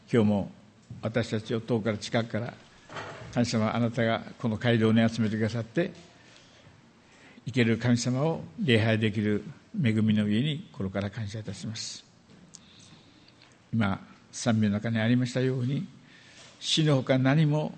今日も私たちを遠から近くから神様、あなたがこの街道に集めてくださって生ける神様を礼拝できる恵みの上に心から感謝いたします。今賛美の中にありましたように、死のほか何も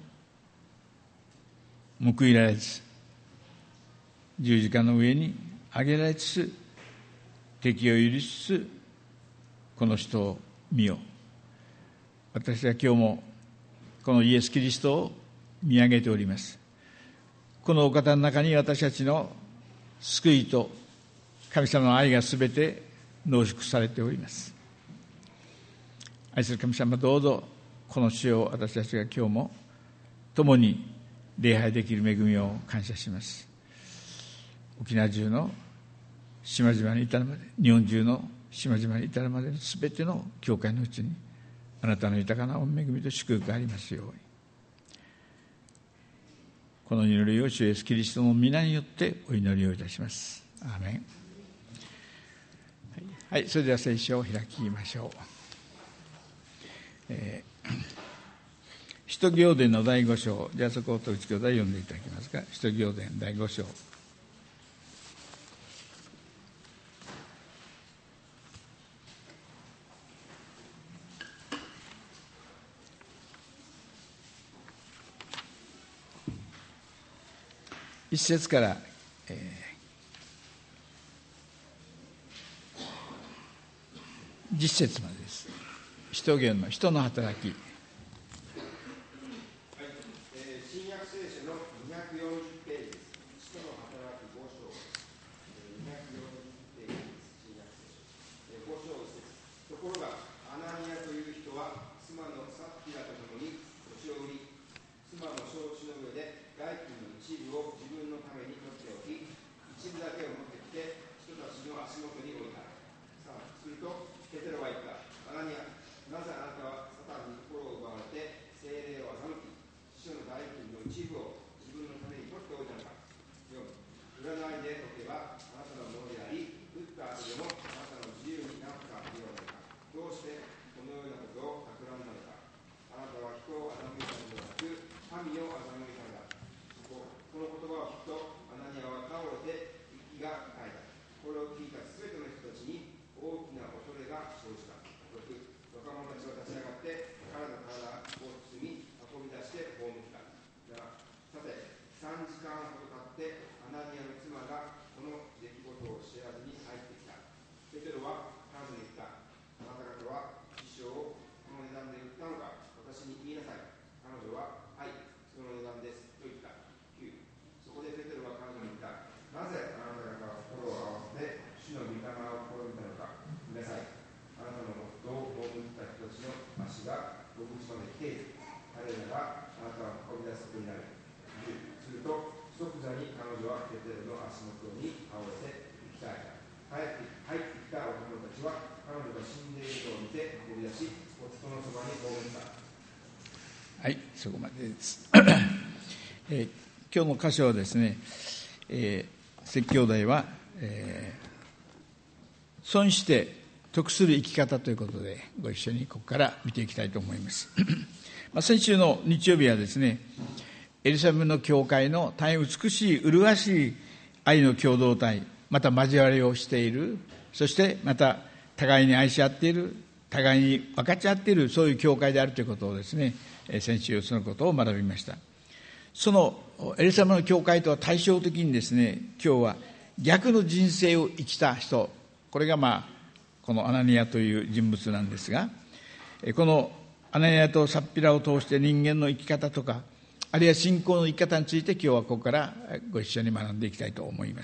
報いられず、十字架の上に上げられつつ、敵を許しつつ、この人を見よ。私は今日もこのイエス・キリストを見上げております。このお方の中に私たちの救いと神様の愛がすべて濃縮されております。愛する神様、どうぞこの主を私たちが今日も共に礼拝できる恵みを感謝します。沖縄中の島々に至るまで、日本中の島々に至るまでのすべての教会のうちにあなたの豊かな御恵みと祝福がありますように。この祈りを主イエスキリストの皆によってお祈りをいたします。アーメン。はい、それでは聖書を開きましょう。使徒行伝の第5章、じゃあそこを戸内兄弟読んでいただけますか。使徒行伝第5章。1節から、10節までです。使徒行伝の人の働き。 新約聖書の240ページです。使徒の働き5章、240ページです。新約聖書5章1節。ところがアナニアという人は妻のサッフィラとともに土地を売り、妻の承知の上で代金の一部を自分のために取っておき、一部だけを持ってきて人たちの足元に置いた。さあ、するとペテロは言った。アナニア、なぜあなたはサタンに心を奪われて聖霊を欺き、死の代金の一部を自分のために取っておいたのか。4、占いで解けばあなたのものであり、打った後でもあなたの自由になったと言われるか。どうしてこのようなことを企んだのか。あなたは人を欺いたのではなく、神を欺いたのだ。この言葉を聞くとアナニアは倒れて息が絶えた。これを聞いたすべての人たちに大きな恐れが生じた。6、若者たちは立ち上がって彼の体を包み運び出して葬った。さて、3時間ほど経ってアナニアの妻がこの出来事を知らずに入ってきた。ペテロは彼女に言った。あなた方は師匠をこの値段で売ったのか、私に言いなさい。彼女は、はい、その値段ですと言った。9、そこでペテロは彼女に言った。なぜあなた方は心を合わせて主の御霊を試みたのか。見なさい。あなたの夫を葬った人たちの足がご口まで来ている。彼らがあなたを運び出すことになる。10、すると即座に彼女はペテロの足元に倒れて息絶えた。入ってきた若者たちは彼女が死んでいるとを見て運び出し、夫のそばに葬った。 はい、そこまでです。今日の箇所はですね、説教題は、損して得する生き方ということで、ご一緒にここから見ていきたいと思います。先週の日曜日はですね、エルサレムの教会の大変美しい麗しい愛の共同体、また交わりをしている、そしてまた互いに愛し合っている、互いに分かち合っている、そういう教会であるということをですね、先週そのことを学びました。そのエルサレムの教会とは対照的にですね、今日は逆の人生を生きた人、これがこのアナニアという人物なんですが、このアナニアとサッピラを通して人間の生き方とか、あるいは信仰の生き方について今日はここからご一緒に学んでいきたいと思います。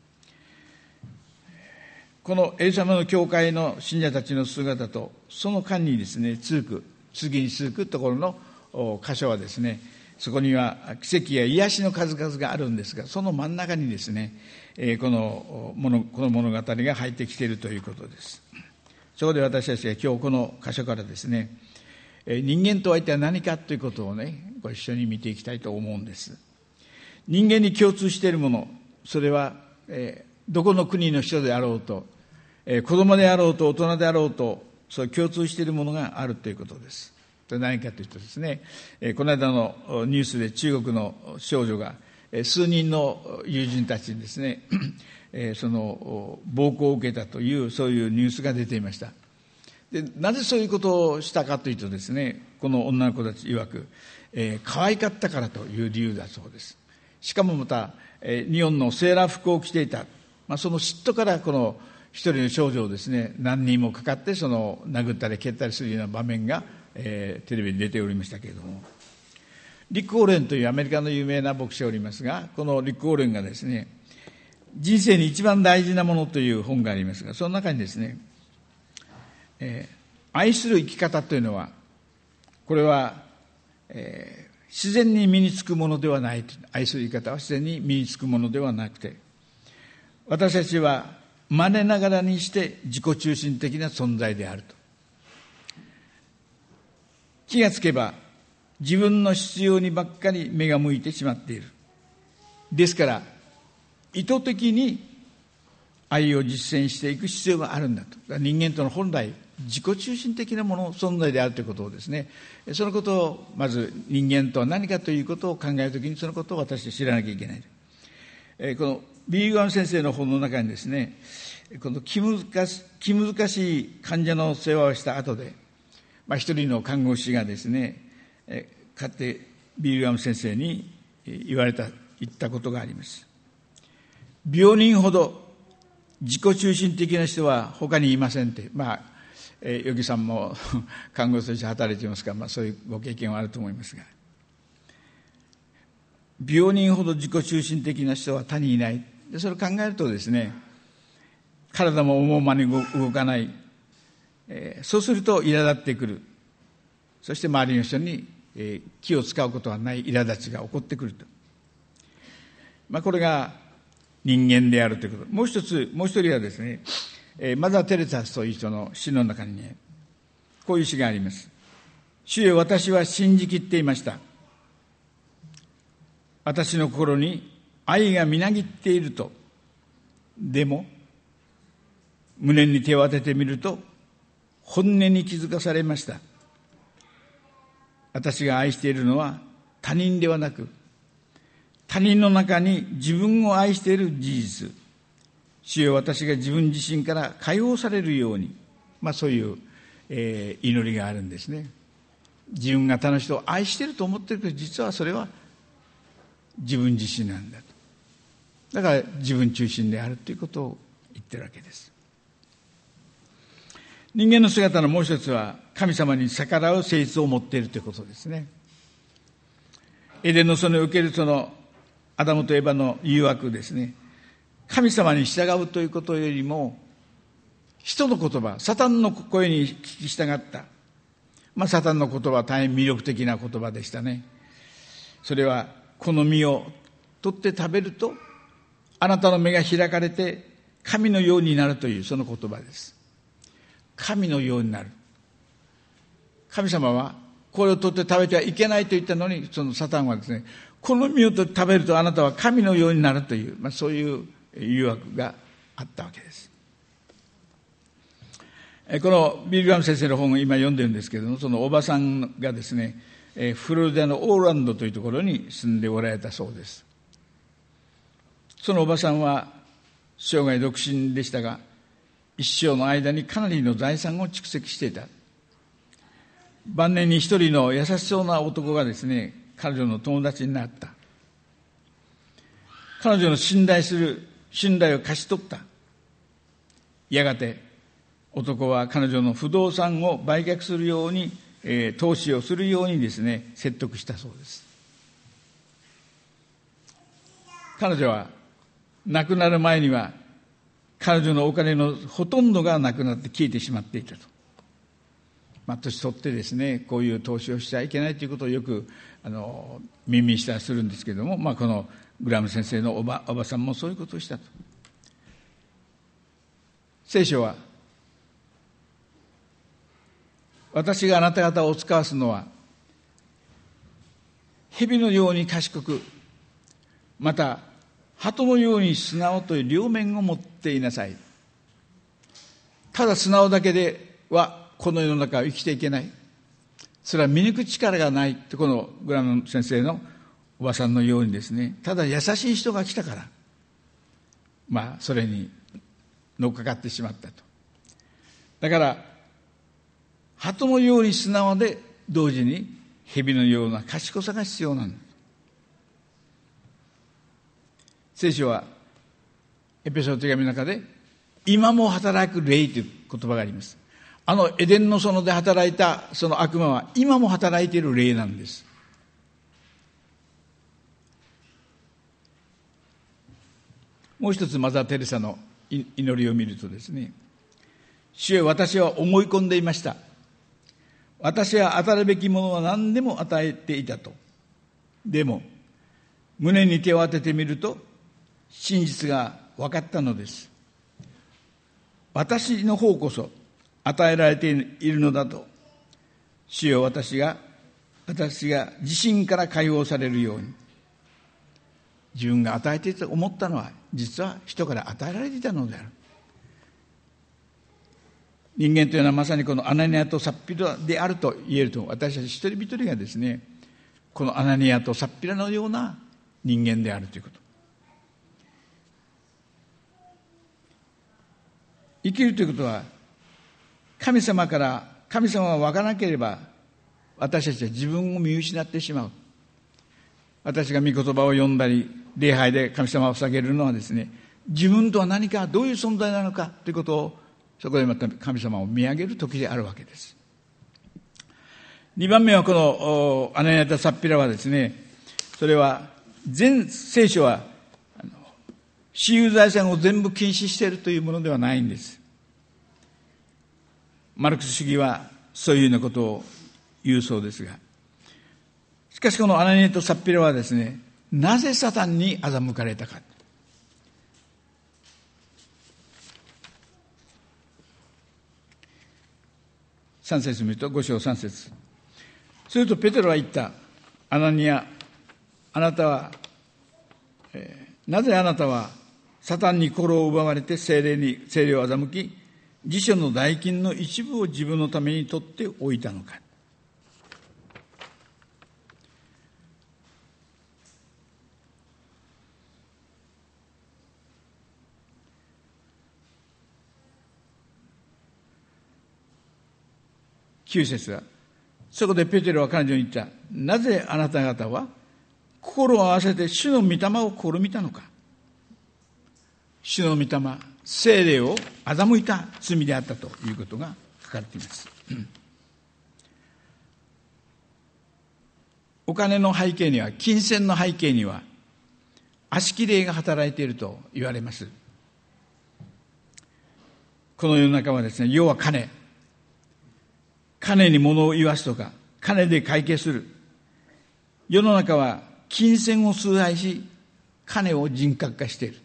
このエルサレムの教会の信者たちの姿とその間にですね次に続くところの箇所はですね、そこには奇跡や癒しの数々があるんですが、その真ん中にですね、この物語が入ってきているということです。そこで私たちが今日この箇所からですね、人間とは一体何かということをね、ご一緒に見ていきたいと思うんです。人間に共通しているもの、それは、どこの国の人であろうと、子供であろうと大人であろうと、 そう共通しているものがあるということです。何かというとですね、この間のニュースで中国の少女が数人の友人たちにですねその暴行を受けたというそういうニュースが出ていました。でなぜそういうことをしたかというとですね、この女の子たち曰く、可愛かったからという理由だそうです。しかもまた、日本のセーラー服を着ていた、その嫉妬からこの一人の少女をですね何人もかかってその殴ったり蹴ったりするような場面が、テレビに出ておりましたけれども、リック・ウォーレンというアメリカの有名な牧師がおりますが、このリック・ウォーレンがですね、人生に一番大事なものという本がありますが、その中にですね、愛する生き方というのは、これは、自然に身につくものではない。愛する生き方は自然に身につくものではなくて、私たちは真似ながらにして自己中心的な存在であると。気がつけば自分の必要にばっかり目が向いてしまっている。ですから意図的に愛を実践していく必要があるんだと。人間との本来自己中心的なもの存在であるということをですね、そのことをまず人間とは何かということを考えるときにそのことを私は知らなきゃいけない。このビーガン先生の本の中にですね、この気難しい患者の世話をした後で、一人の看護師がですね、かつてビーガン先生に言ったことがあります。病人ほど自己中心的な人は他にいませんって。ヨギさんも看護師として働いていますから、そういうご経験はあると思いますが、病人ほど自己中心的な人は他にいない。でそれを考えるとですね、体も思うまに動かない、そうすると苛立ってくる。そして周りの人に、気を使うことはない苛立ちが起こってくると。これが人間であるということ。もう一人はですね、マザー・テレサという人の詩の中にね、こういう詩があります。主よ、私は信じきっていました。私の心に愛がみなぎっていると。でも胸に手を当ててみると本音に気づかされました。私が愛しているのは他人ではなく、他人の中に自分を愛している事実。主よ、私が自分自身から解放されるように、そういう、祈りがあるんですね。自分が他の人を愛していると思っているけど、実はそれは自分自身なんだと。だから自分中心であるということを言ってるわけです。人間の姿のもう一つは、神様に逆らう性質を持っているということですね。エデンの園を受けるそのアダムとエバの誘惑ですね。神様に従うということよりも、人の言葉、サタンの声に聞き従った。サタンの言葉は大変魅力的な言葉でしたね。それは、この実を取って食べると、あなたの目が開かれて、神のようになるというその言葉です。神のようになる。神様は、これを取って食べてはいけないと言ったのに、そのサタンはですね、この実を取って食べるとあなたは神のようになるという、そういう誘惑があったわけです。このビル・グラム先生の本を今読んでるんですけれども、そのおばさんがですね、フロリダのオーランドというところに住んでおられたそうです。そのおばさんは生涯独身でしたが、一生の間にかなりの財産を蓄積していた。晩年に一人の優しそうな男がですね、彼女の友達になった。彼女の信頼を勝ち取った。やがて男は彼女の不動産を売却するように、投資をするようにですね、説得したそうです。彼女は亡くなる前には彼女のお金のほとんどがなくなって消えてしまっていたと。年取ってですね、こういう投資をしちゃいけないということをよく耳にしたりするんですけれども、このグラム先生のおばさんもそういうことをしたと。聖書は、私があなた方を使わすのは蛇のように賢く、また鳩のように素直という両面を持っていなさい。ただ素直だけではこの世の中を生きていけない。それは見抜く力がないって、このグラム先生のおばさんのようにですね、ただ優しい人が来たから、それに乗っかかってしまったと。だから鳩のように素直で同時に蛇のような賢さが必要なんです。聖書はエペソの手紙の中で今も働く霊という言葉があります。エデンの園で働いたその悪魔は今も働いている霊なんです。もう一つマザー・テレサの祈りを見るとですね、主よ、私は思い込んでいました。私は与えるべきものは何でも与えていたと。でも胸に手を当ててみると真実が分かったのです。私の方こそ与えられているのだと。主よ、私が自身から解放されるように。自分が与えていたと思ったのは実は人から与えられていたのである。人間というのはまさにこのアナニアとサッピラであると言えると、私たち一人一人がですね、このアナニアとサッピラのような人間であるということ。生きるということは、神様が分からなければ私たちは自分を見失ってしまう。私が御言葉を読んだり礼拝で神様を捧げるのはですね、自分とは何か、どういう存在なのかということを、そこでまた神様を見上げる時であるわけです。2番目はこのアナニアとサッピラはですね、それは全聖書は私有財産を全部禁止しているというものではないんです。マルクス主義はそういうようなことを言うそうですが、しかしこのアナニアとサッピラはですね、なぜサタンに欺かれたか。3節見ると、5章3節。するとペテロは言った。アナニア、なぜあなたはサタンに心を奪われて聖霊を欺き、辞書の代金の一部を自分のために取っておいたのか。9節は、そこでペテロは彼女に言った。なぜあなた方は心を合わせて主の御霊を試みたのか。主の御霊、聖霊を欺いた罪であったということが書かれています。お金の背景には、金銭の背景には悪しき霊が働いていると言われます。この世の中はですね、要は金に物を言わすとか、金で会計する。世の中は金銭を崇拝し、金を人格化している。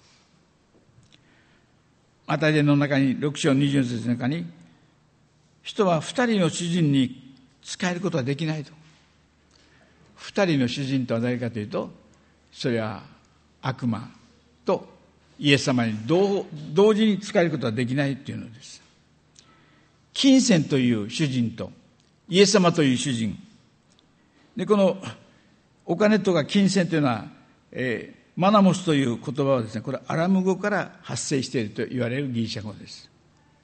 マタイの中に6章24節の中に、人は2人の主人に仕えることはできないと。2人の主人とは誰かというと、それは悪魔とイエス様に同時に仕えることはできないというのです。金銭という主人とイエス様という主人で、このお金とか金銭というのは、マナモスという言葉はですね、これはアラム語から発生していると言われるギリシャ語です。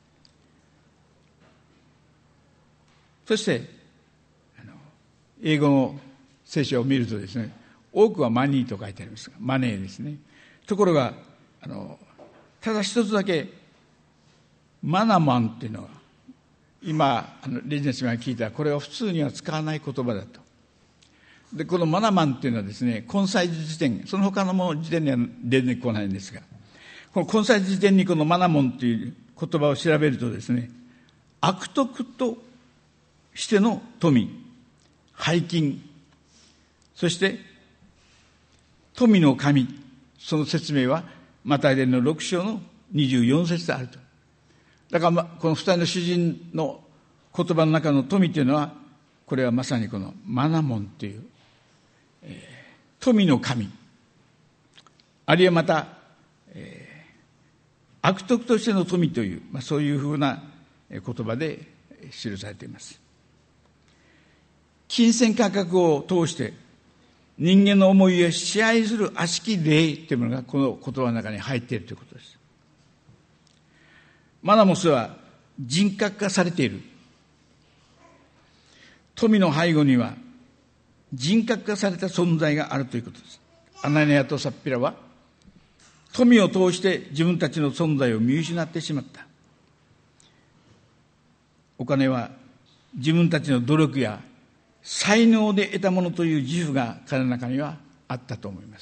そして英語の聖書を見るとですね、多くはマニーと書いてありますが、マネーですね。ところがただ一つだけマナマンっていうのは、今レジェンスが聞いたら、これは普通には使わない言葉だと。で、このマナマンっていうのはですね、根菜辞典、その他のもの辞典には出てこないんですが、この根菜辞典にこのマナモンという言葉を調べるとですね、悪徳としての富、背金、そして富の神、その説明はマタイ伝の6章の24節であると。だからこの二人の主人の言葉の中の富というのは、これはまさにこのマナモンという、富の神、あるいはまた、悪徳としての富という、そういうふうな言葉で記されています。金銭価格を通して人間の思いを支配する悪しき霊というものがこの言葉の中に入っているということです。マナモスは人格化されている。富の背後には人格化された存在があるということです。アナニアとサッピラは富を通して自分たちの存在を見失ってしまった。お金は自分たちの努力や才能で得たものという自負が彼の中にはあったと思います。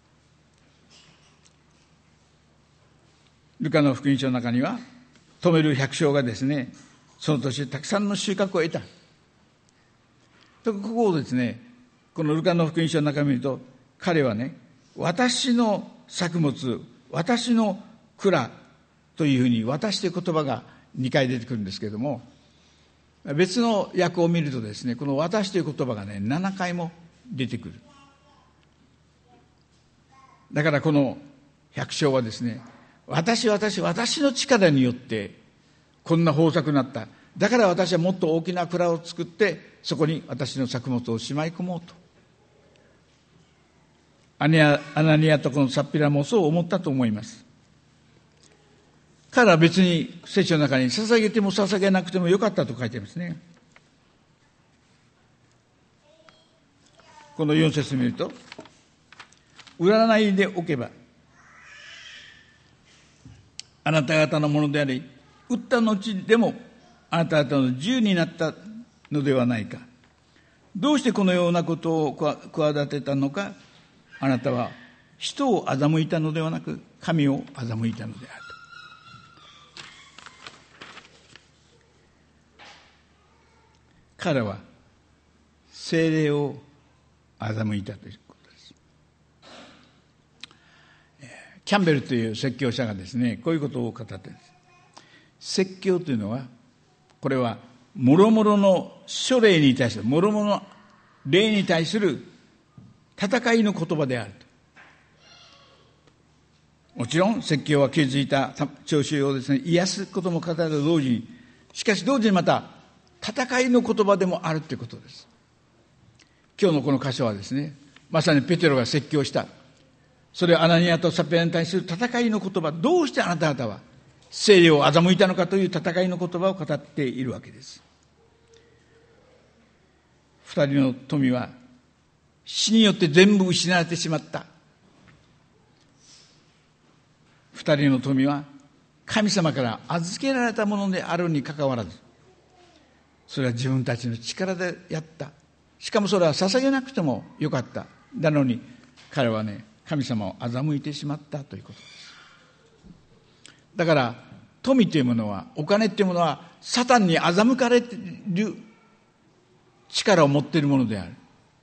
ルカの福音書の中には富める百姓がですね、その年たくさんの収穫を得た。ここをですね、このルカの福音書の中を見ると、彼はね、私の作物、私の蔵というふうに私という言葉が2回出てくるんですけれども、別の訳を見るとですね、この私という言葉がね、7回も出てくる。だからこの百姓はですね、私の力によってこんな豊作になった。だから私はもっと大きな蔵を作って、そこに私の作物をしまい込もうと。アナニアとこのサッピラもそう思ったと思います。彼は別に聖書の中に捧げても捧げなくてもよかったと書いていますね。この4節を見ると、売らないでおけばあなた方のものであり、売った後でもあなた方の自由になったのではないか。どうしてこのようなことを企てたのか。あなたは人を欺いたのではなく神を欺いたのであると。彼は聖霊を欺いたということです。キャンベルという説教者がですね、こういうことを語っているんです。説教というのは、これは諸々の諸霊に対する、諸々の霊に対する戦いの言葉であると。もちろん説教は傷ついた聴衆をですね、癒すことも語ると同時に、しかし同時にまた戦いの言葉でもあるということです。今日のこの箇所はですね、まさにペテロが説教した、それはアナニアとサピラに対する戦いの言葉、どうしてあなた方は聖霊を欺いたのかという戦いの言葉を語っているわけです。二人の富は死によって全部失われてしまった。二人の富は神様から預けられたものであるにかかわらず、それは自分たちの力でやった。しかもそれは捧げなくてもよかった。なのに彼はね、神様を欺いてしまったということです。だから富というものは、お金というものはサタンに欺かれている力を持っているものである。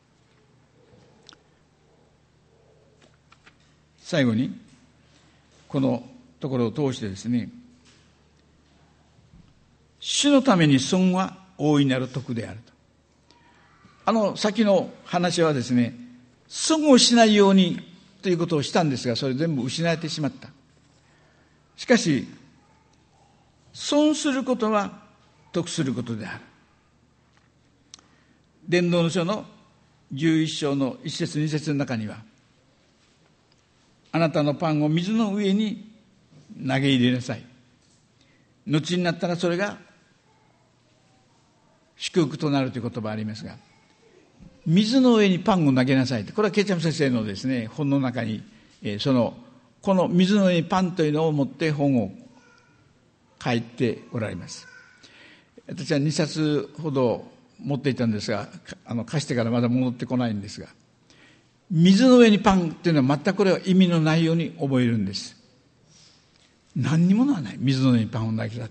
最後にこのところを通してですね、主のために損は大いなる徳であると。先の話はですね、損をしないようにということをしたんですが、それ全部失われてしまった。しかし損することは得することである。伝道の書の11章の1節2節の中には、あなたのパンを水の上に投げ入れなさい。後になったらそれが祝福となるという言葉がありますが、水の上にパンを投げなさいと。これはケイチャム先生のですね、本の中に、この水の上にパンというのを持って本を書いておられます。私は2冊ほど持っていたんですが、貸してからまだ戻ってこないんですが、水の上にパンというのは全くこれは意味のないように覚えるんです。何にもならない。水の上にパンを投げたって。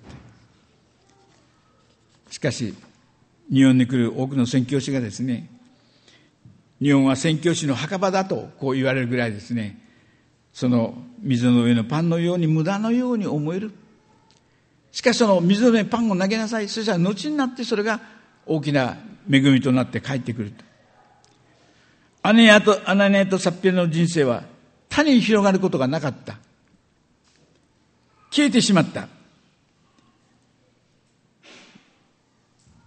しかし日本に来る多くの宣教師がですね、日本は宣教師の墓場だとこう言われるぐらいですね、その水の上のパンのように無駄のように思える。しかしその水の上にパンを投げなさい。そしたら後になってそれが大きな恵みとなって帰ってくると。アナニアとサッピラの人生は他に広がることがなかった。消えてしまった。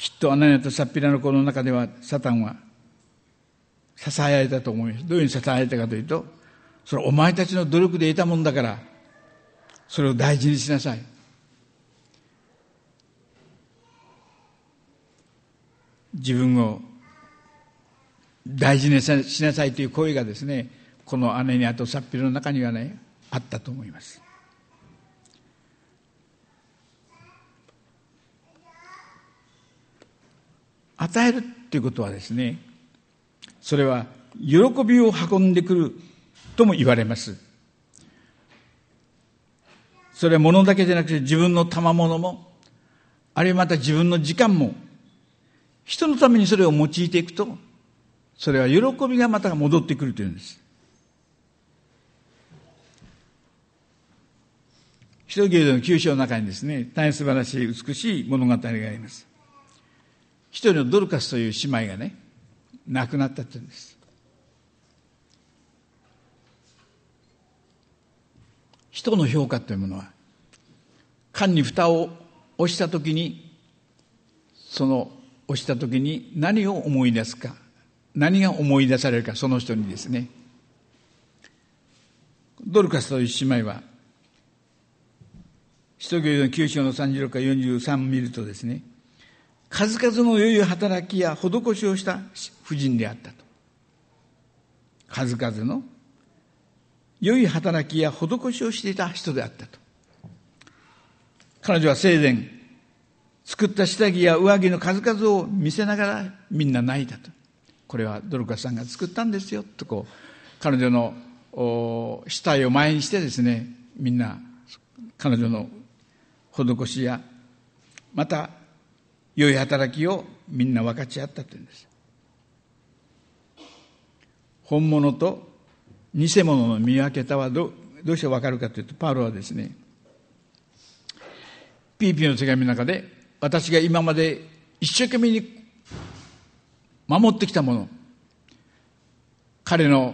きっとアナニアとサッピラの子の中ではサタンは支えられたと思います。どういうふうに支えられたかというと、それお前たちの努力で得たもんだからそれを大事にしなさい。自分を大事にしなさいという声がですね、このアナニアとサッピラの中にはね、あったと思います。与えるということはですね、それは喜びを運んでくるとも言われます。それは物だけでなくて自分の賜物も、あるいはまた自分の時間も、人のためにそれを用いていくと、それは喜びがまた戻ってくるというんです。使徒行伝の9章の中にですね、大変素晴らしい美しい物語があります。一人のドルカスという姉妹がね、亡くなったというんです。人の評価というものは、缶に蓋を押したときに、その押したときに何を思い出すか、何が思い出されるか、その人にですね。ドルカスという姉妹は、使徒行伝の9章の36から43を見るとですね、数々の良い働きや施しをした婦人であったと。数々の良い働きや施しをしていた人であったと。彼女は生前、作った下着や上着の数々を見せながらみんな泣いたと。これはドルカスさんが作ったんですよとこう、彼女の死体を前にしてですね、みんな彼女の施しやまた良い働きをみんな分かち合ったというんです。本物と偽物の見分けたはどうして分かるかというと、パウロはですね、ピリピの手紙の中で、私が今まで一生懸命に守ってきたもの、彼の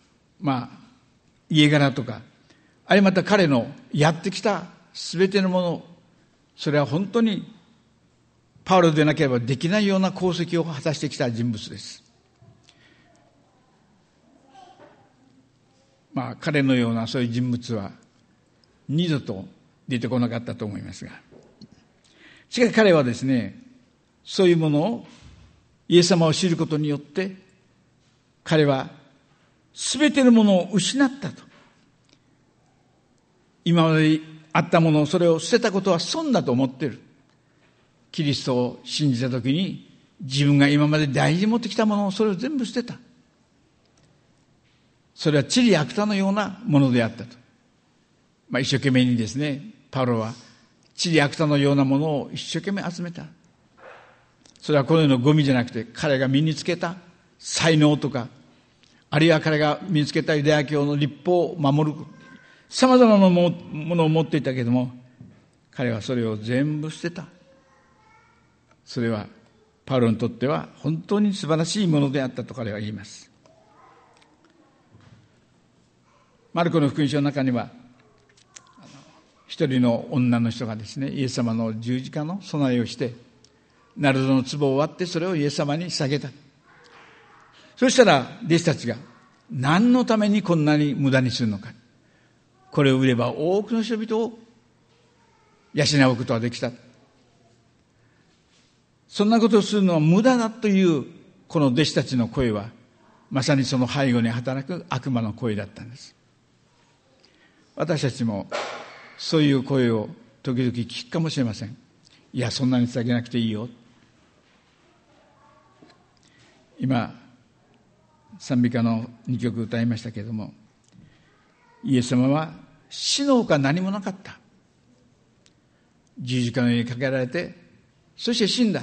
家柄とか、あるいはまた彼のやってきたすべてのもの、それは本当にパウロでなければできないような功績を果たしてきた人物です。彼のようなそういう人物は二度と出てこなかったと思いますが、しかし彼はですね、そういうものをイエス様を知ることによって彼は全てのものを失ったと。今まであったもの、それを捨てたことは損だと思っている。キリストを信じたときに自分が今まで大事に持ってきたものをそれを全部捨てた。それは塵や芥のようなものであったと。一生懸命にですね、パウロは塵や芥のようなものを一生懸命集めた。それはこの世のゴミじゃなくて、彼が身につけた才能とか、あるいは彼が身につけたユダヤ教の律法を守る、様々なものを持っていたけれども、彼はそれを全部捨てた。それはパウロにとっては本当に素晴らしいものであったと彼は言います。マルコの福音書の中には、一人の女の人がですね、イエス様の十字架の備えをして、ナルドの壺を割ってそれをイエス様に捧げた。そしたら弟子たちが、何のためにこんなに無駄にするのか。これを売れば多くの人々を養うことができた。そんなことをするのは無駄だというこの弟子たちの声は、まさにその背後に働く悪魔の声だったんです。私たちもそういう声を時々聞くかもしれません。いや、そんなに捧げなくていいよ。今賛美歌の2曲歌いましたけれども、イエス様は死のほか何もなかった。十字架の上にかけられて、そして死んだ。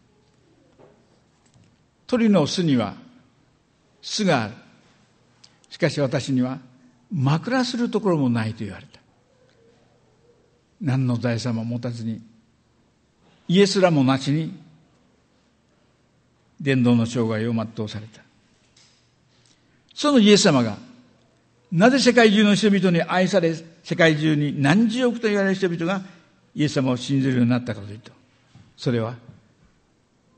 鳥の巣には巣がある。しかし私には枕するところもないと言われた。何の財産も持たずに、家すらもなしに伝道の生涯を全うされた。そのイエス様がなぜ世界中の人々に愛され、世界中に何十億と言われる人々がイエス様を信じるようになったかというと、それは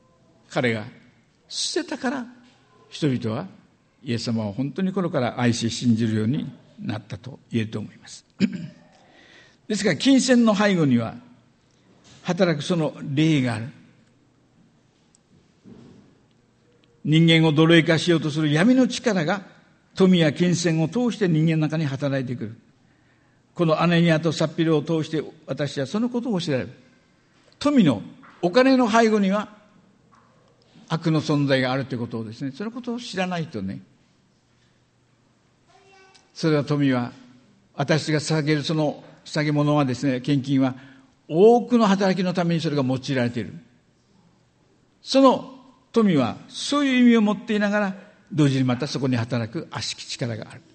彼が捨てたから人々はイエス様を本当に心から愛し信じるようになったと言えると思いますですから金銭の背後には働くその霊がある。人間を奴隷化しようとする闇の力が富や金銭を通して人間の中に働いてくる。このアネニアとサッピロを通して私はそのことを知られる。富のお金の背後には悪の存在があるということをですね、そのことを知らないとね、それは富は私が捧げるその捧げ物はですね、献金は多くの働きのためにそれが用いられている。その富はそういう意味を持っていながら同時にまたそこに働く悪しき力がある。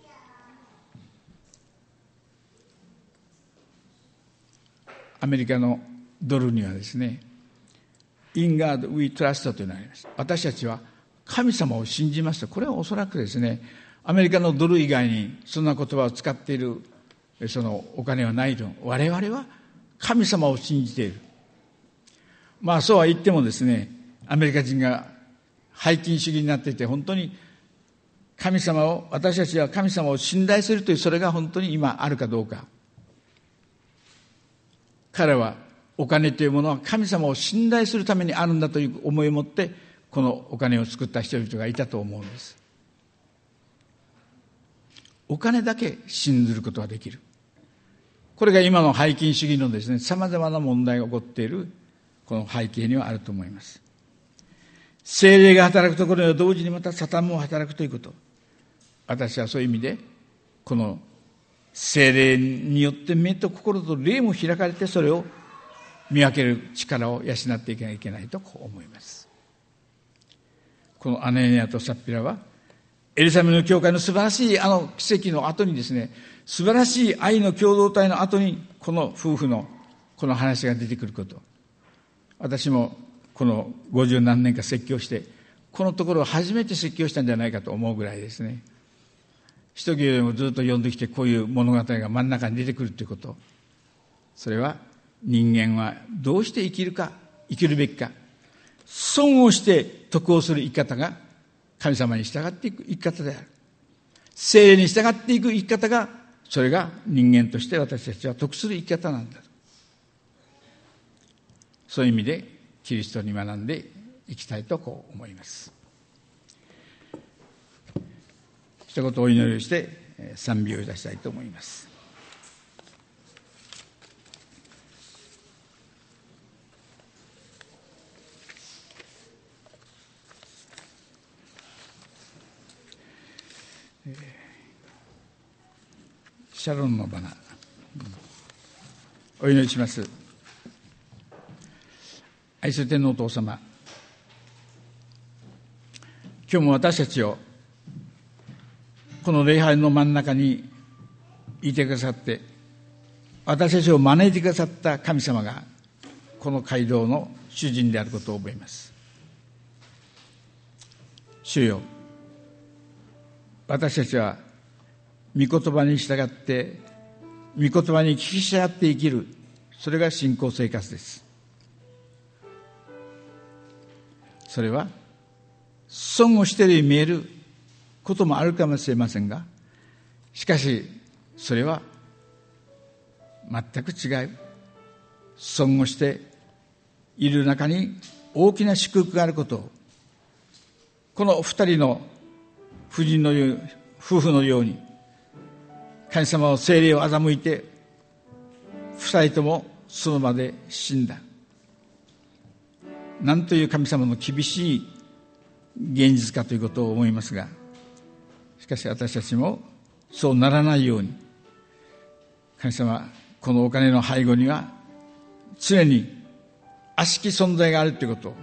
アメリカのドルにはですね、In God we trust というのがあります。私たちは神様を信じますと。これはおそらくですね、アメリカのドル以外にそんな言葉を使っているそのお金はないと。我々は神様を信じている。まあそうは言ってもですね、アメリカ人が拝金主義になっていて、本当に神様を、私たちは神様を信頼するという、それが本当に今あるかどうか。彼はお金というものは神様を信頼するためにあるんだという思いを持ってこのお金を作った人々がいたと思うんです。お金だけ信ずることができる。これが今の拝金主義のですね、様々な問題が起こっているこの背景にはあると思います。聖霊が働くところには同時にまたサタンも働くということ。私はそういう意味でこの聖霊によって目と心と霊も開かれて、それを見分ける力を養っていかなきゃいけないとこう思います。このアネニアとサッピラはエルサレムの教会の素晴らしい奇跡の後にですね、素晴らしい愛の共同体の後にこの夫婦のこの話が出てくること。私もこの50何年か説教して、このところを初めて説教したんじゃないかと思うぐらいですね。使徒行伝をずっと読んできて、こういう物語が真ん中に出てくるということ。それは人間はどうして生きるか、生きるべきか、損をして得をする生き方が神様に従っていく生き方である。聖霊に従っていく生き方が、それが人間として私たちは得する生き方なんだ。そういう意味でキリストに学んでいきたいとこう思います。一言お祈りをして賛美をいたしたいと思います。シャロンの花、お祈りします。愛する天皇お父様、今日も私たちをこの礼拝の真ん中にいてくださって、私たちを招いてくださった神様がこの街道の主人であることを覚えます。主よ、私たちは御言葉に従って御言葉に聞き従って生きる、それが信仰生活です。それは損をしているように見えることもあるかもしれませんが、しかしそれは全く違う、損をしている中に大きな祝福があることを、この二人の夫人のよう、夫婦のように神様を聖霊を欺いて二人ともその場で死んだ。なんという神様の厳しい現実かということを思いますが、しかし私たちもそうならないように、神様、このお金の背後には常に悪しき存在があるということを、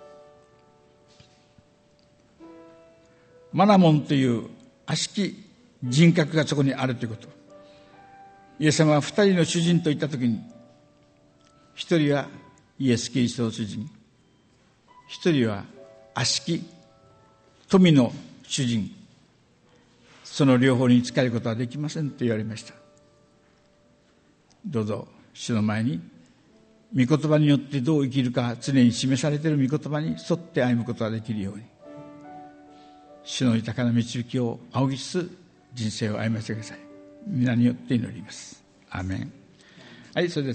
マナモンという悪しき人格がそこにあるということ。イエス様は二人の主人と言ったときに、一人はイエス・キリストの主人、一人は悪しき富の主人、その両方に仕えることはできませんと言われました。どうぞ主の前に御言葉によってどう生きるか、常に示されている御言葉に沿って歩むことができるように、主の豊かな導きを仰ぎつつ人生を歩ませてください。皆によって祈ります。アーメン。はい、それでは